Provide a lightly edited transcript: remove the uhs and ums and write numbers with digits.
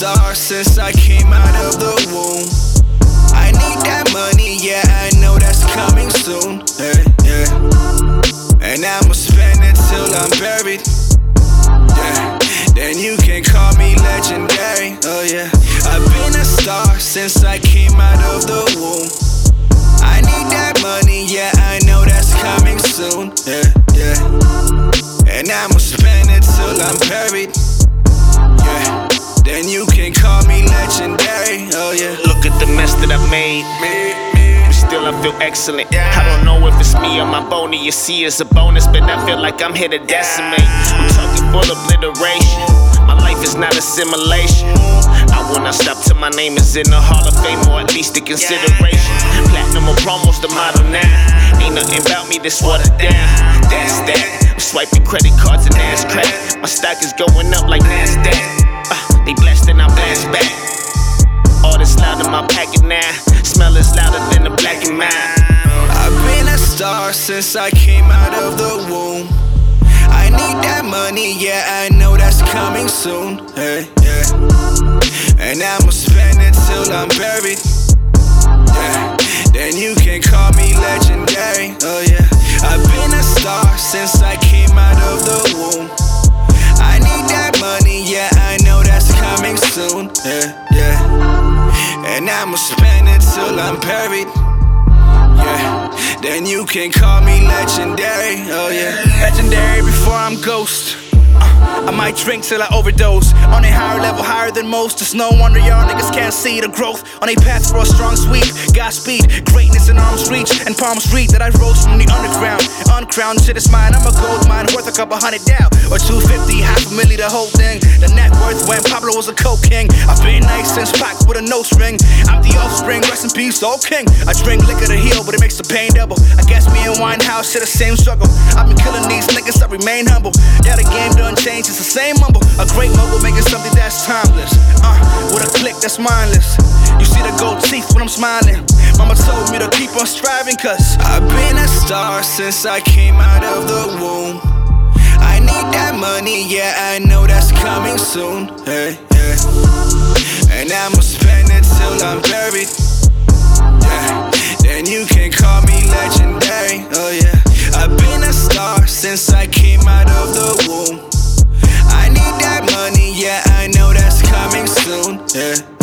star since I came out of the womb. I need that money, yeah, I know that's coming soon. Hey, yeah. And I'ma spend it till I'm buried. Yeah. Then you can call me legendary. Oh yeah. I've been a star since I came out of the womb. I need that money, yeah, I know that's coming soon. Yeah, yeah. And I'ma spend it till I'm buried. Yeah. Then you can call me legendary. Oh yeah. Look at the mess that I've made. Still I feel excellent. I don't know if it's me or my bony. You see it's a bonus, but I feel like I'm here to decimate. I'm talking full obliteration. My life is not a simulation. I will not stop till my name is in the Hall of Fame, or at least a consideration. Platinum or promos, the model now. Ain't nothing about me that's watered down. That's that. I'm swiping credit cards and ass crack. My stock is going up like NASDAQ. They blast and I blast back. All this loud in my packet now. Smell is louder than the black and mine. I've been a star since I came out of the womb. I need that money, yeah, I know that's coming soon. Hey, yeah. And I'ma spend it till I'm buried. Yeah. Then you can call me legendary. Oh yeah. I've been a star since I came out of the womb. I need that money, yeah, I know that's coming soon. Yeah, yeah. And I'ma spend it till I'm buried. Yeah. Then you can call me legendary. Oh yeah. Legendary before I'm ghost. I might drink till I overdose. On a higher level, higher than most. It's no wonder y'all niggas can't see the growth. On a path for a strong sweep. Godspeed, greatness in arm's reach. And Palm Street that I rose from the underground. Uncrowned shit is mine, I'm a gold mine. Worth a couple $100 down. Or 250, $500,000 the whole thing. The net worth when Pablo was a coke king. I've been nice since Pac with a nose ring. I'm the offspring, rest in peace, old king. I drink liquor to heal, but it makes the pain double. I guess me and Winehouse share the same struggle. I've been killing these niggas, I remain humble. Yeah, the game done changed, it's the same mumble. A great mogul making something that's timeless. With a click that's mindless. You see the gold teeth when I'm smiling. Mama told me to keep on striving, cause I've been a star since I came out of the womb. I need that money, yeah, I know that's coming soon. Hey, yeah. And I'ma spend it till I'm buried. Yeah. Then you can call me legendary. Oh yeah. I've been a star since I came out of the womb. I need that money, yeah, I know that's coming soon. Yeah.